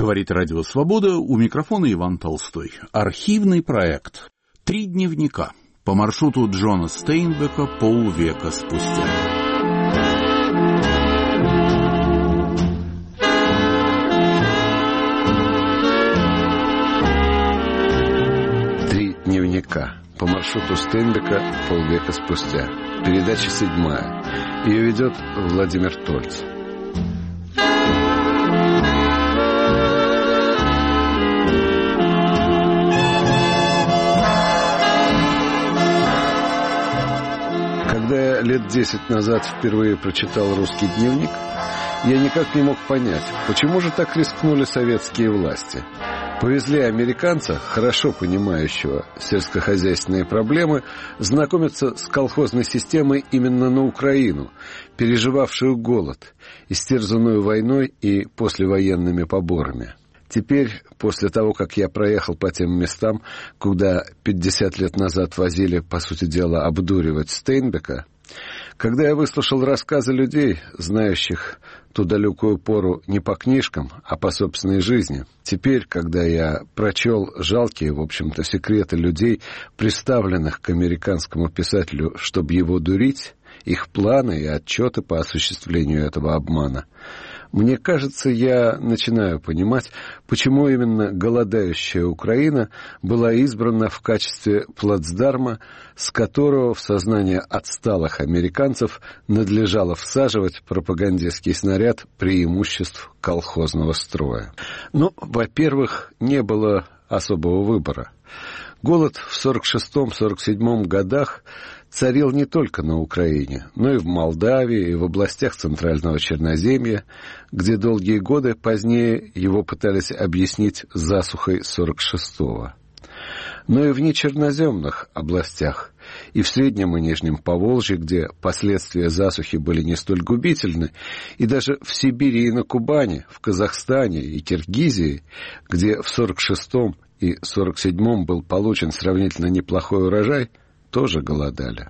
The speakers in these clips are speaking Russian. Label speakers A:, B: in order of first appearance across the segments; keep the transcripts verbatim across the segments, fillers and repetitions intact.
A: Говорит Радио Свобода, у микрофона Иван Толстой. Архивный проект «Три дневника» по маршруту Джона Стейнбека полвека спустя.
B: «Три дневника» по маршруту Стейнбека полвека спустя. Передача седьмая. Ее ведет Владимир Тольц. Когда я лет десять назад впервые прочитал «Русский дневник», я никак не мог понять, почему же так рискнули советские власти. Повезли американца, хорошо понимающего сельскохозяйственные проблемы, знакомиться с колхозной системой именно на Украину, переживавшую голод, истерзанную войной и послевоенными поборами. Теперь, после того, как я проехал по тем местам, куда пятьдесят лет назад возили, по сути дела, обдуривать Стейнбека, когда я выслушал рассказы людей, знающих ту далекую пору не по книжкам, а по собственной жизни, теперь, когда я прочел жалкие, в общем-то, секреты людей, представленных к американскому писателю, чтобы его дурить, их планы и отчеты по осуществлению этого обмана, мне кажется, я начинаю понимать, почему именно голодающая Украина была избрана в качестве плацдарма, с которого в сознание отсталых американцев надлежало всаживать пропагандистский снаряд преимуществ колхозного строя. Ну, во-первых, не было особого выбора. Голод в сорок шестом — сорок седьмом годах царил не только на Украине, но и в Молдавии, и в областях Центрального Черноземья, где долгие годы позднее его пытались объяснить засухой сорок шестого. Но и в нечерноземных областях, и в Среднем и Нижнем Поволжье, где последствия засухи были не столь губительны, и даже в Сибири и на Кубани, в Казахстане и Киргизии, где в сорок шестом и сорок седьмом был получен сравнительно неплохой урожай, тоже голодали.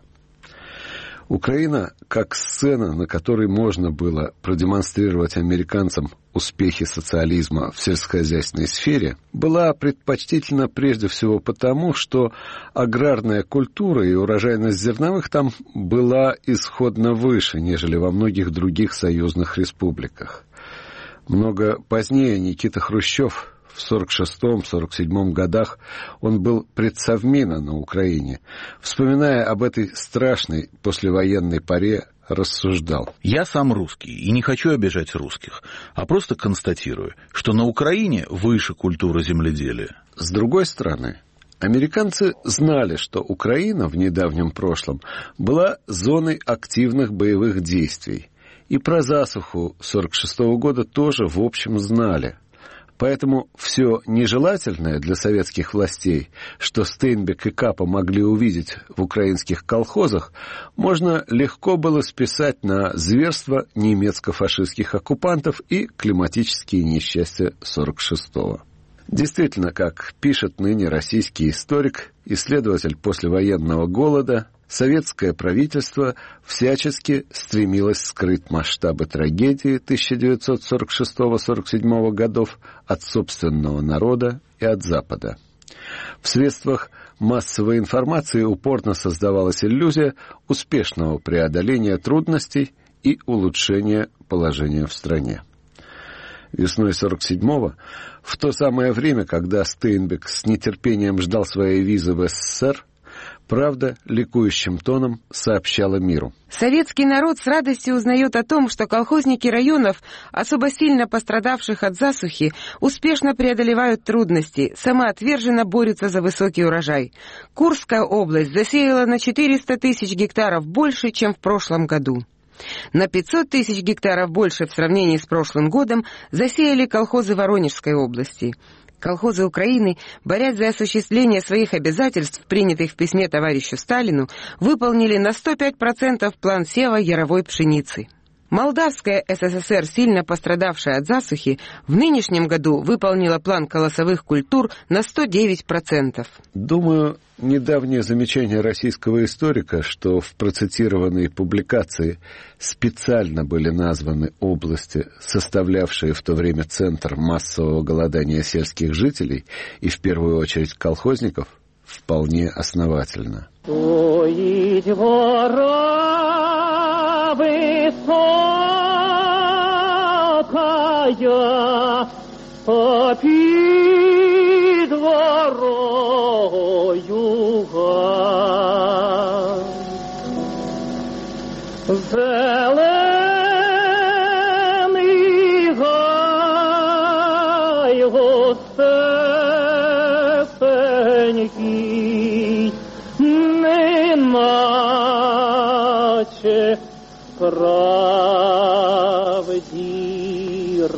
B: Украина, как сцена, на которой можно было продемонстрировать американцам успехи социализма в сельскохозяйственной сфере, была предпочтительна прежде всего потому, что аграрная культура и урожайность зерновых там была исходно выше, нежели во многих других союзных республиках. Много позднее Никита Хрущев в сорок шестом — сорок седьмом годах он был предсовмина на Украине. Вспоминая об этой страшной послевоенной поре, рассуждал.
A: Я сам русский и не хочу обижать русских, а просто констатирую, что на Украине выше культура земледелия.
B: С другой стороны, американцы знали, что Украина в недавнем прошлом была зоной активных боевых действий. И про засуху сорок шестого года тоже в общем знали. Поэтому все нежелательное для советских властей, что Стейнбек и Капа могли увидеть в украинских колхозах, можно легко было списать на зверство немецко-фашистских оккупантов и климатические несчастья сорок шестого. Действительно, как пишет ныне российский историк, исследователь послевоенного голода, советское правительство всячески стремилось скрыть масштабы трагедии тысяча девятьсот сорок шестого — сорок седьмого годов от собственного народа и от Запада. В средствах массовой информации упорно создавалась иллюзия успешного преодоления трудностей и улучшения положения в стране. Весной сорок седьмого, в то самое время, когда Стейнбек с нетерпением ждал своей визы в СССР, «Правда» ликующим тоном сообщала миру.
C: Советский народ с радостью узнает о том, что колхозники районов, особо сильно пострадавших от засухи, успешно преодолевают трудности, самоотверженно борются за высокий урожай. Курская область засеяла на четыреста тысяч гектаров больше, чем в прошлом году. На пятьсот тысяч гектаров больше в сравнении с прошлым годом засеяли колхозы Воронежской области. Колхозы Украины, борясь за осуществление своих обязательств, принятых в письме товарищу Сталину, выполнили на сто пять процентов план сева яровой пшеницы. Молдавская СССР, сильно пострадавшая от засухи, в нынешнем году выполнила план колосовых культур на сто девять процентов.
B: Думаю, недавнее замечание российского историка, что в процитированной публикации специально были названы области, составлявшие в то время центр массового голодания сельских жителей и в первую очередь колхозников, вполне основательно.
D: Стоит гора высокая, попит дворою газ. Зеленый гай густесенький, неначе правдира.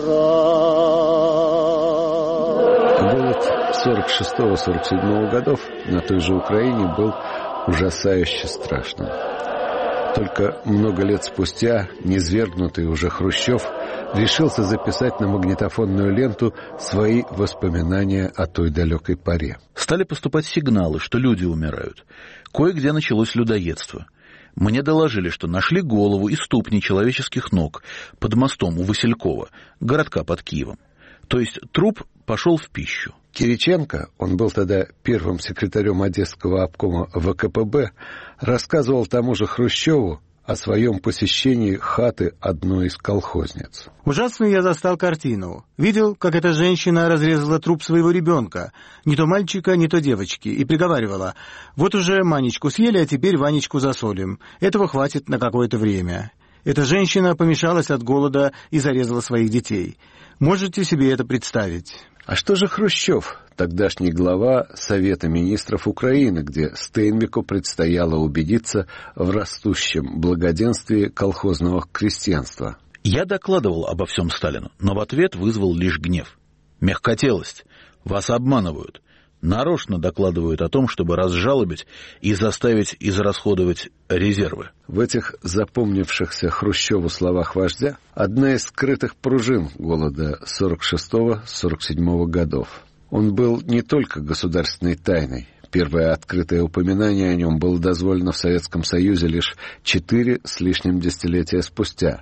B: Голод сорок шестого — сорок седьмого годов на той же Украине был ужасающе страшным. Только много лет спустя низвергнутый уже Хрущев решился записать на магнитофонную ленту свои воспоминания о той далекой поре.
A: Стали поступать сигналы, что люди умирают. Кое-где началось людоедство. Мне доложили, что нашли голову и ступни человеческих ног под мостом у Василькова, городка под Киевом. То есть труп пошел в пищу.
B: Кириченко, он был тогда первым секретарем Одесского обкома ВКПБ, рассказывал тому же Хрущеву о своем посещении хаты одной из колхозниц.
E: Ужасную я застал картину. Видел, как эта женщина разрезала труп своего ребенка, не то мальчика, не то девочки, и приговаривала: вот уже Манечку съели, а теперь Ванечку засолим. Этого хватит на какое-то время. Эта женщина помешалась от голода и зарезала своих детей. Можете себе это представить?
B: А что же Хрущев, тогдашний глава Совета министров Украины, где Стейнбеку предстояло убедиться в растущем благоденствии колхозного крестьянства?
A: Я докладывал обо всем Сталину, но в ответ вызвал лишь гнев. Мягкотелость. Вас обманывают. Нарочно докладывают о том, чтобы разжалобить и заставить израсходовать резервы.
B: В этих запомнившихся Хрущеву словах вождя одна из скрытых пружин голода сорок шестого — сорок седьмого годов. Он был не только государственной тайной. Первое открытое упоминание о нем было дозволено в Советском Союзе лишь четыре с лишним десятилетия спустя.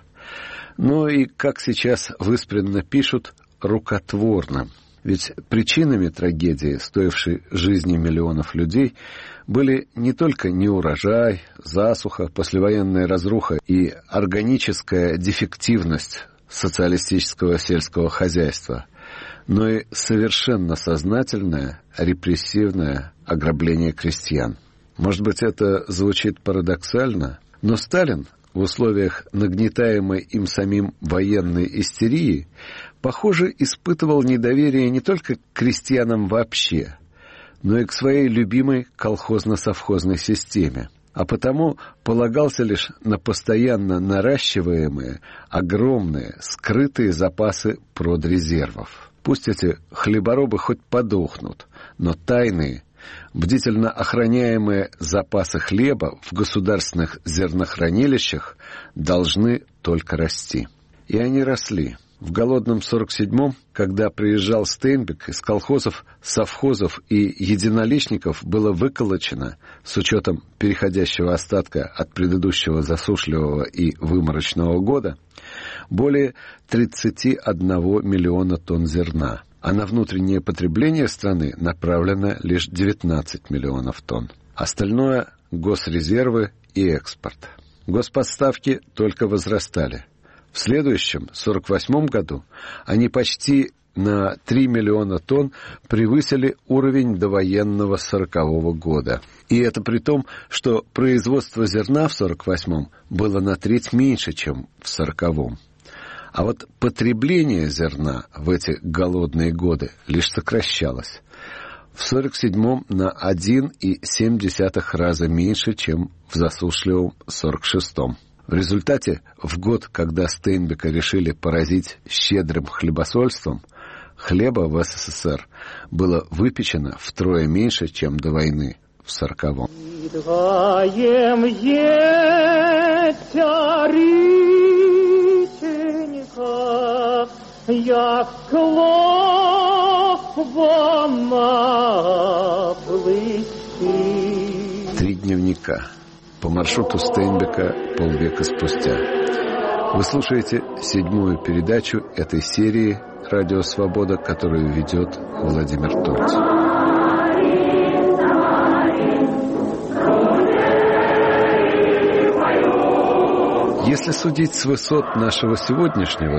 B: Но и, как сейчас выспренно пишут, рукотворно. Ведь причинами трагедии, стоившей жизни миллионов людей, были не только неурожай, засуха, послевоенная разруха и органическая дефективность социалистического сельского хозяйства, но и совершенно сознательное репрессивное ограбление крестьян. Может быть, это звучит парадоксально, но Сталин в условиях нагнетаемой им самим военной истерии, похоже, испытывал недоверие не только к крестьянам вообще, но и к своей любимой колхозно-совхозной системе, а потому полагался лишь на постоянно наращиваемые, огромные, скрытые запасы продрезервов. Пусть эти хлеборобы хоть подохнут, но тайные, бдительно охраняемые запасы хлеба в государственных зернохранилищах должны только расти. И они росли. В голодном сорок седьмом, когда приезжал Стейнбек, из колхозов, совхозов и единоличников было выколочено, с учетом переходящего остатка от предыдущего засушливого и выморочного года, более тридцать один миллиона тонн зерна, а на внутреннее потребление страны направлено лишь девятнадцать миллионов тонн. Остальное – госрезервы и экспорт. Господставки только возрастали. В следующем, сорок восьмом году, они почти на три миллиона тонн превысили уровень довоенного сорокового года. И это при том, что производство зерна в сорок восьмом было на треть меньше, чем в сороковом. А вот потребление зерна в эти голодные годы лишь сокращалось. В сорок седьмом на один и семь десятых раза меньше, чем в засушливом сорок шестом. В результате, в год, когда Стейнбека решили поразить щедрым хлебосольством, хлеба в СССР было выпечено втрое меньше, чем до войны в сороковом.
D: як клопова блищить.
B: Три дневника. По маршруту Стейнбека полвека спустя. Вы слушаете седьмую передачу этой серии «Радио Свобода», которую ведет Владимир Торц. Если судить с высот нашего сегодняшнего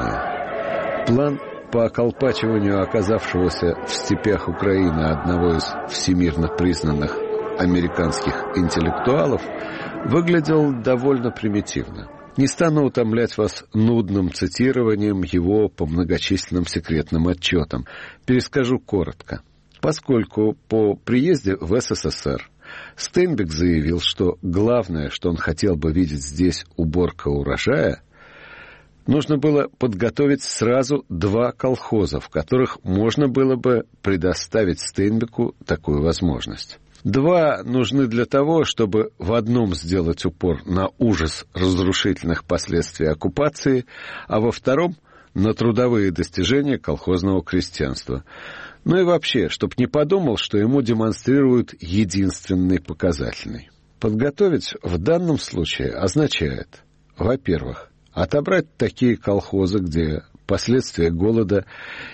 B: знания, план по околпачиванию оказавшегося в степях Украины одного из всемирно признанных американских интеллектуалов выглядел довольно примитивно. Не стану утомлять вас нудным цитированием его по многочисленным секретным отчетам. Перескажу коротко. Поскольку по приезде в СССР Стейнбек заявил, что главное, что он хотел бы видеть здесь, уборка урожая, нужно было подготовить сразу два колхоза, в которых можно было бы предоставить Стейнбеку такую возможность. Два нужны для того, чтобы в одном сделать упор на ужас разрушительных последствий оккупации, а во втором — на трудовые достижения колхозного крестьянства. Ну и вообще, чтоб не подумал, что ему демонстрируют единственный показательный. Подготовить в данном случае означает, во-первых, отобрать такие колхозы, где последствия голода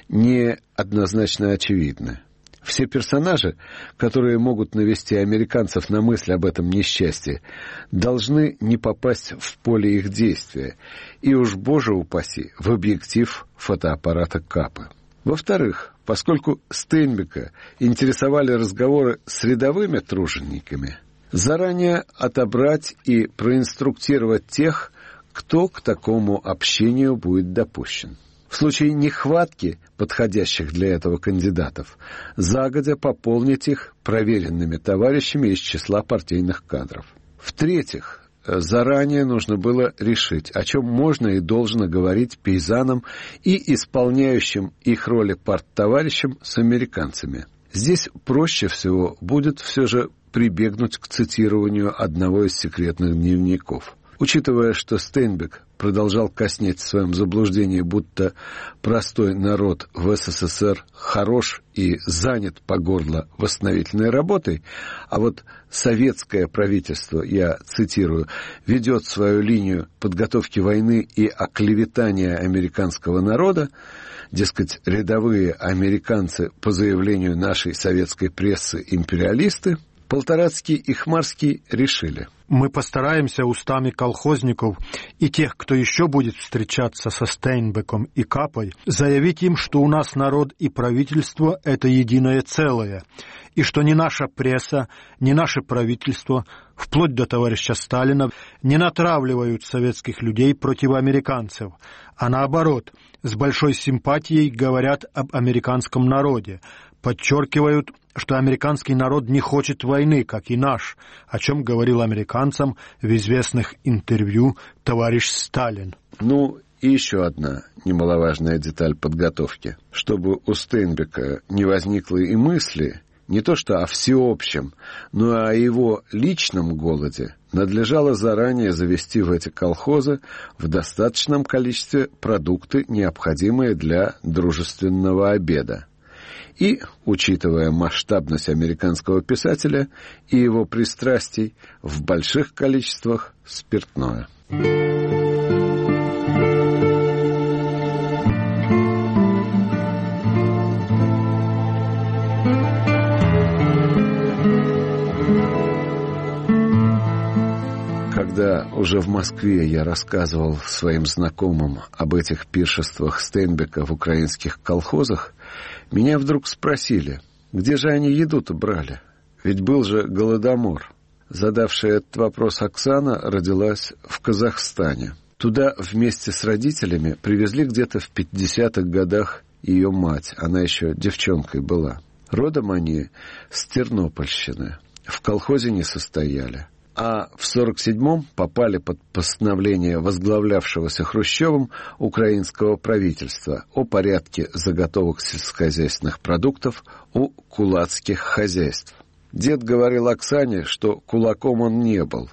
B: не однозначно очевидны. Все персонажи, которые могут навести американцев на мысль об этом несчастье, должны не попасть в поле их действия, и уж, боже упаси, в объектив фотоаппарата Капы. Во-вторых, поскольку Стейнбека интересовали разговоры с рядовыми тружениками, заранее отобрать и проинструктировать тех, кто к такому общению будет допущен. В случае нехватки подходящих для этого кандидатов, загодя пополнить их проверенными товарищами из числа партийных кадров. В-третьих, заранее нужно было решить, о чем можно и должно говорить пейзанам и исполняющим их роли парттоварищам с американцами. Здесь проще всего будет все же прибегнуть к цитированию одного из секретных дневников. Учитывая, что Стейнбек продолжал коснеть в своем заблуждении, будто простой народ в СССР хорош и занят по горло восстановительной работой, а вот советское правительство, я цитирую, ведет свою линию подготовки войны и оклеветания американского народа, дескать, рядовые американцы, по заявлению нашей советской прессы, империалисты, Полторацкий и Хмарский решили:
F: мы постараемся устами колхозников и тех, кто еще будет встречаться со Стейнбеком и Капой, заявить им, что у нас народ и правительство — это единое целое, и что ни наша пресса, ни наше правительство, вплоть до товарища Сталина, не натравливают советских людей против американцев, а наоборот, с большой симпатией говорят об американском народе, подчеркивают, что американский народ не хочет войны, как и наш, о чем говорил американцам в известных интервью товарищ Сталин.
B: Ну, и еще одна немаловажная деталь подготовки. Чтобы у Стейнбека не возникло и мысли не то что о всеобщем, но и о его личном голоде, надлежало заранее завести в эти колхозы в достаточном количестве продукты, необходимые для дружественного обеда. И, учитывая масштабность американского писателя и его пристрастий, в больших количествах спиртное. Когда уже в Москве я рассказывал своим знакомым об этих пиршествах Стейнбека в украинских колхозах, меня вдруг спросили, где же они еду-то брали? Ведь был же голодомор. Задавшая этот вопрос Оксана родилась в Казахстане. Туда вместе с родителями привезли где-то в пятидесятых годах ее мать. Она еще девчонкой была. Родом они с Тернопольщины. В колхозе не состояли. А в сорок седьмом попали под постановление возглавлявшегося Хрущевым украинского правительства о порядке заготовок сельскохозяйственных продуктов у кулацких хозяйств. Дед говорил Оксане, что кулаком он не был,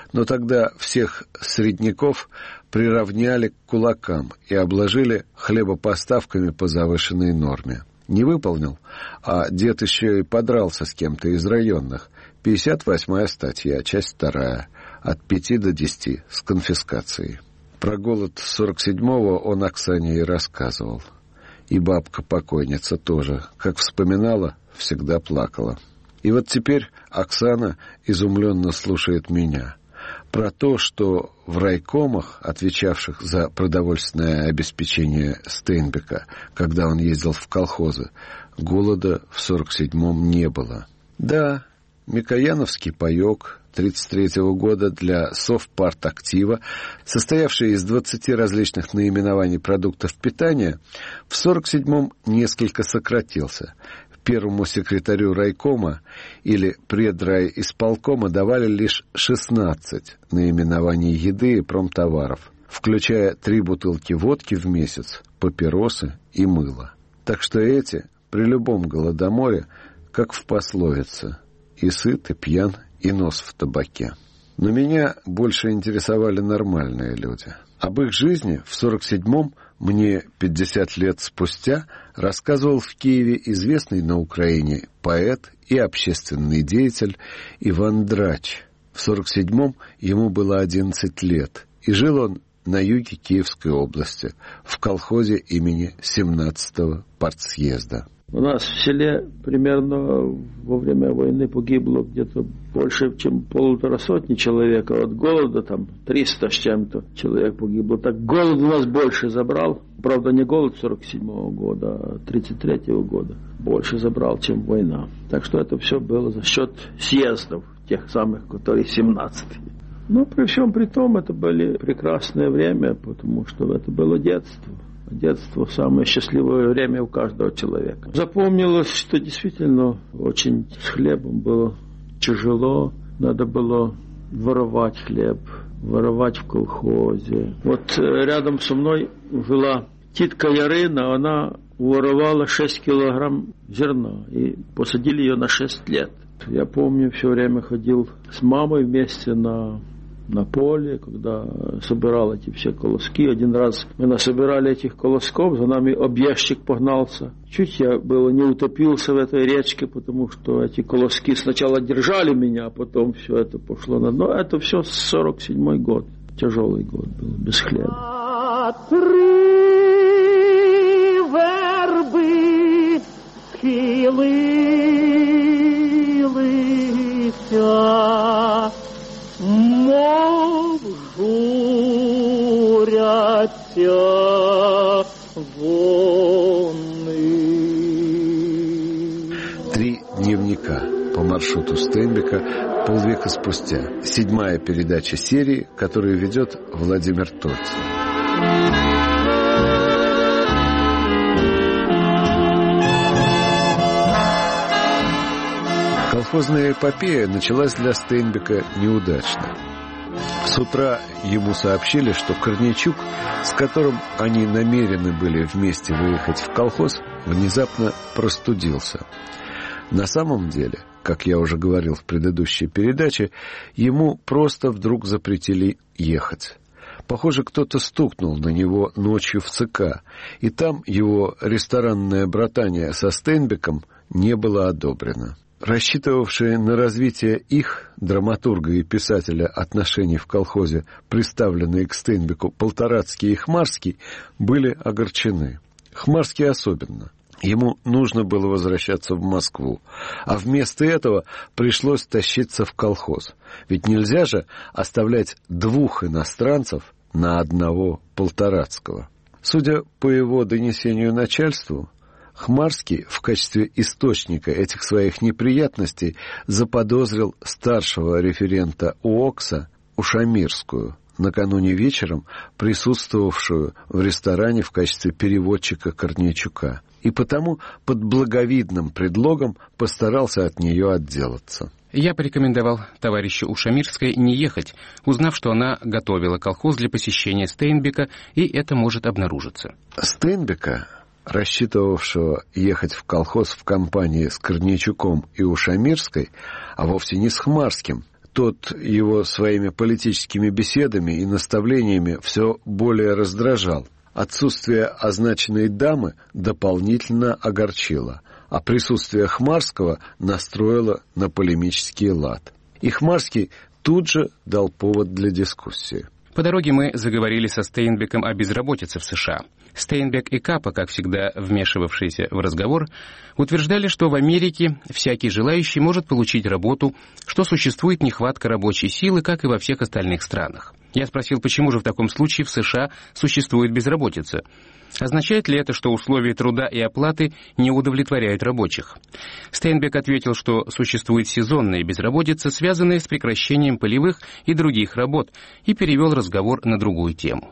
B: Но тогда всех средняков приравняли к кулакам и обложили хлебопоставками по завышенной норме. Не выполнил, а дед еще и подрался с кем-то из районных. пятьдесят восьмая статья, часть вторая, от пяти до десяти, с конфискацией. Про голод сорок седьмого он Оксане и рассказывал. И бабка-покойница тоже, как вспоминала, всегда плакала. И вот теперь Оксана изумленно слушает меня. Про то, что в райкомах, отвечавших за продовольственное обеспечение Стейнбека, когда он ездил в колхозы, голода в сорок седьмом не было. Да, Микояновский паёк тридцать третьего года для Совпартактива, состоявший из двадцати различных наименований продуктов питания, в сорок седьмом несколько сократился. Первому секретарю райкома или предрайисполкома давали лишь шестнадцать наименований еды и промтоваров, включая три бутылки водки в месяц, папиросы и мыло. Так что эти при любом голодоморе, как в пословице, и сыт, и пьян, и нос в табаке. Но меня больше интересовали нормальные люди. Об их жизни в сорок седьмом мне пятьдесят лет спустя рассказывал в Киеве известный на Украине поэт и общественный деятель Иван Драч. В сорок седьмом ему было одиннадцать лет, и жил он на юге Киевской области, в колхозе имени семнадцатого партсъезда.
G: У нас в селе примерно во время войны погибло где-то больше, чем полутора сотни человек, а от голода там триста с чем-то человек погибло. Так голод у нас больше забрал. Правда, не голод сорок седьмого года, а тридцать третьего года. Больше забрал, чем война. Так что это все было за счет съездов, тех самых, которые семнадцатые. Но при всем при том, это были прекрасное время, потому что это было детство. Детство – самое счастливое время у каждого человека. Запомнилось, что действительно очень с хлебом было тяжело. Надо было воровать хлеб, воровать в колхозе. Вот рядом со мной жила титка Ярина, она воровала шесть килограмм зерна. И посадили ее на шесть лет. Я помню, все время ходил с мамой вместе на... на поле, когда собирал эти все колоски. Один раз мы насобирали этих колосков, за нами объездчик погнался. Чуть я было не утопился в этой речке, потому что эти колоски сначала держали меня, а потом все это пошло на дно. Это все сорок седьмой год. Тяжелый год был, без хлеба.
D: Три верби схилилися, мов журяться вони.
B: Три дневника по маршруту Стейнбека полвека спустя. Седьмая передача серии, которую ведет Владимир Тольцин. Колхозная эпопея началась для Стейнбека неудачно. С утра ему сообщили, что Корнейчук, с которым они намерены были вместе выехать в колхоз, внезапно простудился. На самом деле, как я уже говорил в предыдущей передаче, ему просто вдруг запретили ехать. Похоже, кто-то стукнул на него ночью в ЦК, и там его ресторанное братание со Стейнбеком не было одобрено. Рассчитывавшие на развитие их, драматурга и писателя, отношений в колхозе, представленные к Стейнбеку Полторацкий и Хмарский, были огорчены. Хмарский особенно. Ему нужно было возвращаться в Москву, а вместо этого пришлось тащиться в колхоз. Ведь нельзя же оставлять двух иностранцев на одного Полторацкого. Судя по его донесению начальству, Хмарский в качестве источника этих своих неприятностей заподозрил старшего референта УОКСа Ушамирскую, накануне вечером присутствовавшую в ресторане в качестве переводчика Корнейчука, и потому под благовидным предлогом постарался от нее отделаться.
H: Я порекомендовал товарищу Ушамирской не ехать, узнав, что она готовила колхоз для посещения Стейнбека, и это может обнаружиться.
B: Стейнбека, рассчитывавшего ехать в колхоз в компании с Корнейчуком и Ушамирской, а вовсе не с Хмарским, Тот его своими политическими беседами и наставлениями все более раздражал. Отсутствие означенной дамы дополнительно огорчило, а присутствие Хмарского настроило на полемический лад. И Хмарский тут же дал повод для дискуссии.
H: По дороге мы заговорили со Стейнбеком о безработице в США. Стейнбек и Капа, как всегда вмешивавшиеся в разговор, утверждали, что в Америке всякий желающий может получить работу, что существует нехватка рабочей силы, как и во всех остальных странах. Я спросил, почему же в таком случае в США существует безработица? Означает ли это, что условия труда и оплаты не удовлетворяют рабочих? Стейнбек ответил, что существует сезонная безработица, связанная с прекращением полевых и других работ, и перевел разговор на другую тему.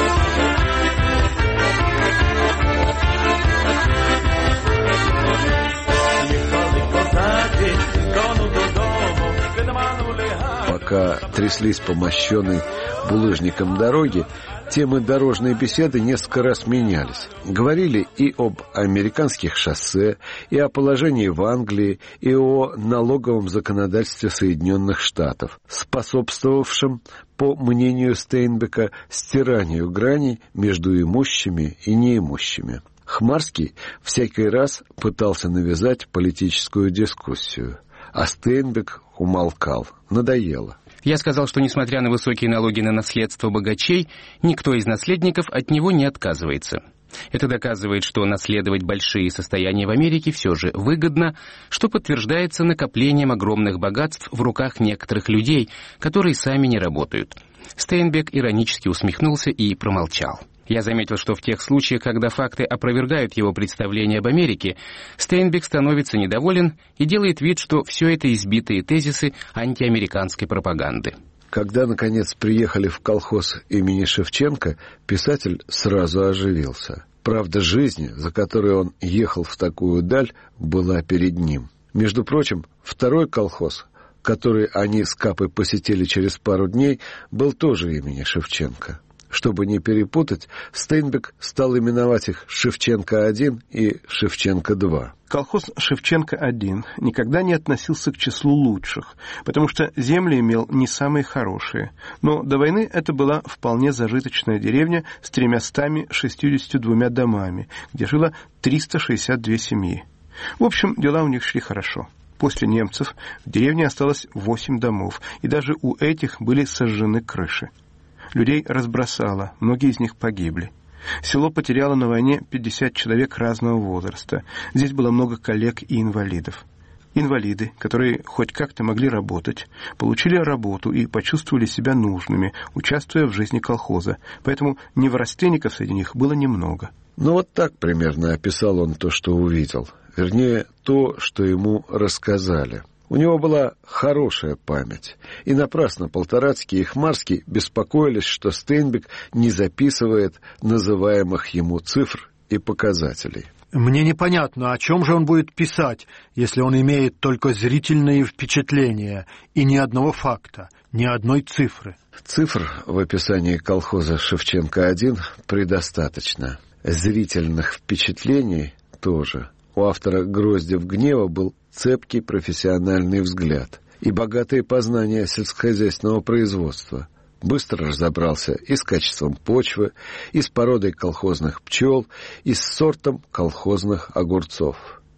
B: Пока тряслись по мощенной булыжником дороги, темы дорожной беседы несколько раз менялись. Говорили и об американских шоссе, и о положении в Англии, и о налоговом законодательстве Соединенных Штатов, способствовавшем, по мнению Стейнбека, стиранию граней между имущими и неимущими. Хмарский всякий раз пытался навязать политическую дискуссию, а Стейнбек умолкал. Надоело.
H: Я сказал, что, несмотря на высокие налоги на наследство богачей, никто из наследников от него не отказывается. Это доказывает, что наследовать большие состояния в Америке все же выгодно, что подтверждается накоплением огромных богатств в руках некоторых людей, которые сами не работают. Стейнбек иронически усмехнулся и промолчал. Я заметил, что в тех случаях, когда факты опровергают его представление об Америке, Стейнбек становится недоволен и делает вид, что все это избитые тезисы антиамериканской пропаганды.
B: Когда, наконец, приехали в колхоз имени Шевченко, писатель сразу оживился. Правда жизни, за которой он ехал в такую даль, была перед ним. Между прочим, второй колхоз, который они с Капой посетили через пару дней, был тоже имени Шевченко. Чтобы не перепутать, Стейнбек стал именовать их Шевченко один и Шевченко два.
I: Колхоз Шевченко один никогда не относился к числу лучших, потому что земли имел не самые хорошие. Но до войны это была вполне зажиточная деревня с тремястами шестьюдесятью двумя домами, где жило триста шестьдесят две семьи. В общем, дела у них шли хорошо. После немцев в деревне осталось восемь домов, и даже у этих были сожжены крыши. Людей разбросало, многие из них погибли. Село потеряло на войне пятьдесят человек разного возраста. Здесь было много коллег и инвалидов. Инвалиды, которые хоть как-то могли работать, получили работу и почувствовали себя нужными, участвуя в жизни колхоза. Поэтому неврастенников среди них было немного.
B: Ну вот так примерно описал он то, что увидел. Вернее, то, что ему рассказали. У него была хорошая память, и напрасно Полторацкий и Хмарский беспокоились, что Стейнбек не записывает называемых ему цифр и показателей.
F: Мне непонятно, о чем же он будет писать, если он имеет только зрительные впечатления и ни одного факта, ни одной цифры.
B: Цифр в описании колхоза Шевченко один предостаточно. Зрительных впечатлений тоже. У автора «Гроздев гнева» был цепкий профессиональный взгляд и богатые познания сельскохозяйственного производства. Быстро разобрался и с качеством почвы, и с породой колхозных пчел, и с сортом колхозных огурцов.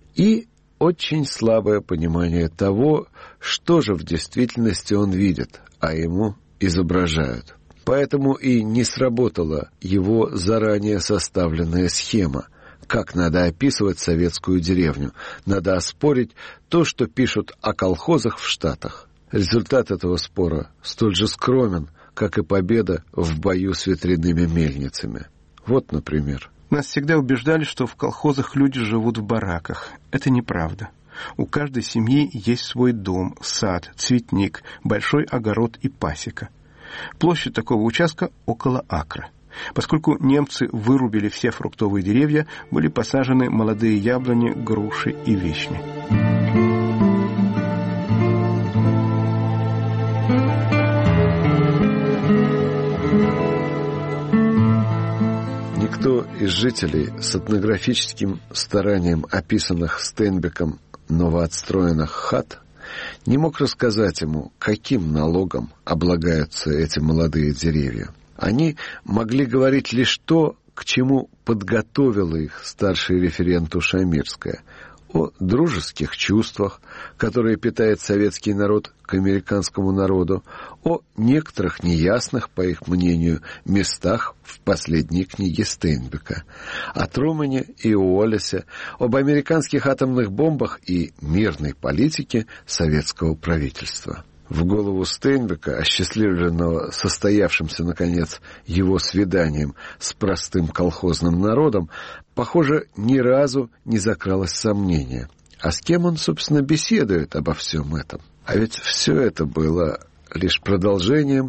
B: И очень слабое понимание того, что же в действительности он видит, а ему изображают. Поэтому и не сработала его заранее составленная схема. Как надо описывать советскую деревню? Надо оспорить то, что пишут о колхозах в Штатах. Результат этого спора столь же скромен, как и победа в бою с ветряными мельницами. Вот, например.
I: Нас всегда убеждали, что в колхозах люди живут в бараках. Это неправда. У каждой семьи есть свой дом, сад, цветник, большой огород и пасека. Площадь такого участка около акра. Поскольку немцы вырубили все фруктовые деревья, были посажены молодые яблони, груши и вишни.
B: Никто из жителей с этнографическим старанием описанных Стейнбеком новоотстроенных хат не мог рассказать ему, каким налогом облагаются эти молодые деревья. Они могли говорить лишь то, к чему подготовила их старший референт Ушамирская, о дружеских чувствах, которые питает советский народ к американскому народу, о некоторых неясных, по их мнению, местах в последней книге Стейнбека, о Трумэне и Уоллесе, об американских атомных бомбах и мирной политике советского правительства. В голову Стейнбека, осчастливленного состоявшимся, наконец, его свиданием с простым колхозным народом, похоже, ни разу не закралось сомнение. А с кем он, собственно, беседует обо всем этом? А ведь все это было лишь продолжением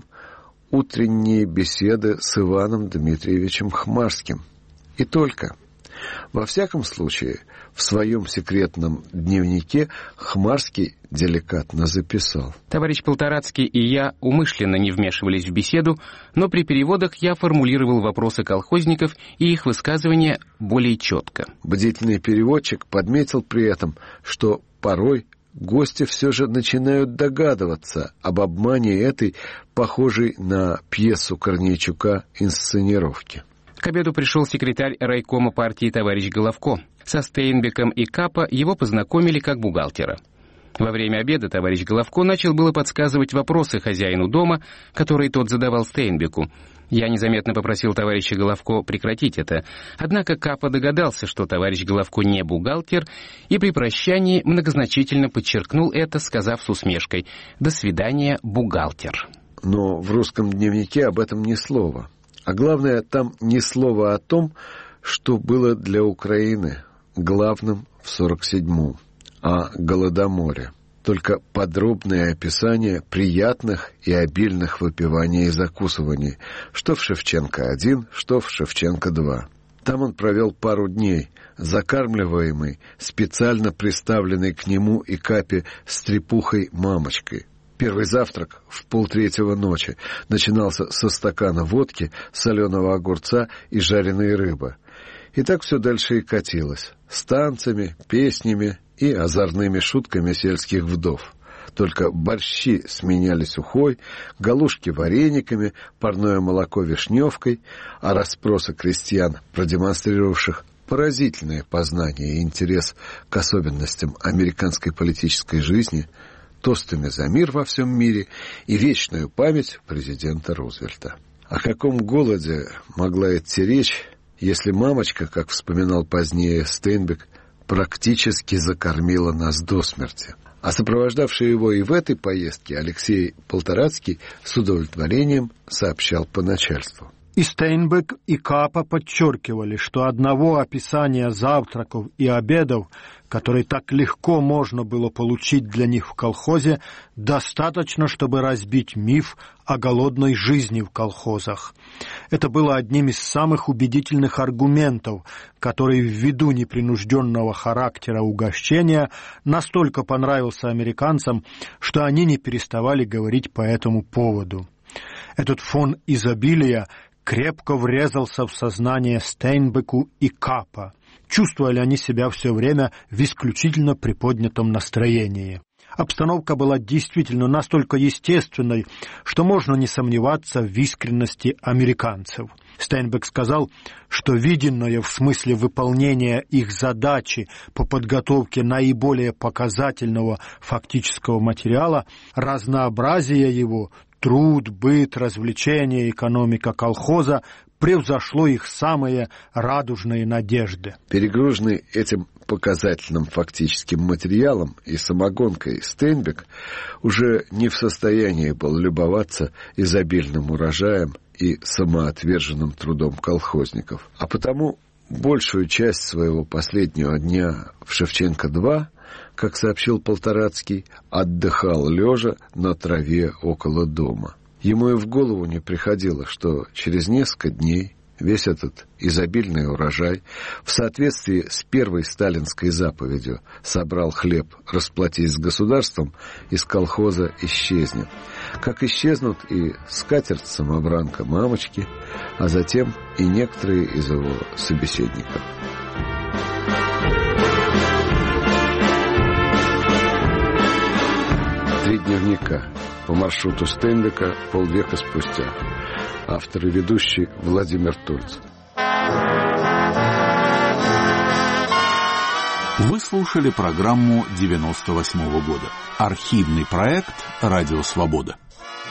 B: утренней беседы с Иваном Дмитриевичем Хмарским. И только. Во всяком случае, в своем секретном дневнике Хмарский деликатно записал:
H: «Товарищ Полторацкий и я умышленно не вмешивались в беседу, но при переводах я формулировал вопросы колхозников и их высказывания более четко».
B: Бдительный переводчик подметил при этом, что порой гости все же начинают догадываться об обмане этой, похожей на пьесу Корнейчука, инсценировки.
H: К обеду пришел секретарь райкома партии товарищ Головко. Со Стейнбеком и Капа его познакомили как бухгалтера. Во время обеда товарищ Головко начал было подсказывать вопросы хозяину дома, которые тот задавал Стейнбеку. Я незаметно попросил товарища Головко прекратить это, однако Капа догадался, что товарищ Головко не бухгалтер, и при прощании многозначительно подчеркнул это, сказав с усмешкой: «До свидания, бухгалтер».
B: Но в русском дневнике об этом ни слова. А главное, там ни слова о том, что было для Украины главным в сорок седьмом, о Голодоморе. Только подробное описание приятных и обильных выпиваний и закусываний, что в Шевченко-один, что в Шевченко-два. Там он провел пару дней, закармливаемый специально приставленной к нему и Капе стрепухой-мамочкой. Первый завтрак в полтретьего ночи начинался со стакана водки, соленого огурца и жареной рыбы. И так все дальше и катилось, с танцами, песнями и озорными шутками сельских вдов. Только борщи сменялись ухой, галушки варениками, парное молоко вишневкой, а расспросы крестьян, продемонстрировавших поразительное познание и интерес к особенностям американской политической жизни, тостами за мир во всем мире и вечную память президента Рузвельта. О каком голоде могла идти речь, если мамочка, как вспоминал позднее Стейнбек, практически закормила нас до смерти? А сопровождавший его и в этой поездке Алексей Полторацкий с удовлетворением сообщал по начальству.
F: И Стейнбек, и Капа подчеркивали, что одного описания завтраков и обедов, которые так легко можно было получить для них в колхозе, достаточно, чтобы разбить миф о голодной жизни в колхозах. Это было одним из самых убедительных аргументов, который ввиду непринужденного характера угощения настолько понравился американцам, что они не переставали говорить по этому поводу. Этот фон изобилия крепко врезался в сознание Стейнбеку и Капа. Чувствовали они себя все время в исключительно приподнятом настроении. Обстановка была действительно настолько естественной, что можно не сомневаться в искренности американцев. Стейнбек сказал, что виденное в смысле выполнения их задачи по подготовке наиболее показательного фактического материала, разнообразие его, труд, быт, развлечения, экономика колхоза превзошло их самые радужные надежды.
B: Перегруженный этим показательным фактическим материалом и самогонкой Стейнбек уже не в состоянии был любоваться изобильным урожаем и самоотверженным трудом колхозников. А потому большую часть своего последнего дня в Шевченко-два, как сообщил Полторацкий, отдыхал лежа на траве около дома. Ему и в голову не приходило, что через несколько дней весь этот изобильный урожай в соответствии с первой сталинской заповедью «собрал хлеб, расплатись с государством» из колхоза исчезнет. Как исчезнут и скатерть-самобранка мамочки, а затем и некоторые из его собеседников. дневника по маршруту Стейнбека полвека спустя. Автор и ведущий Владимир Тульц.
A: Вы слушали программу девяносто восьмого года. Архивный проект «Радио Свобода».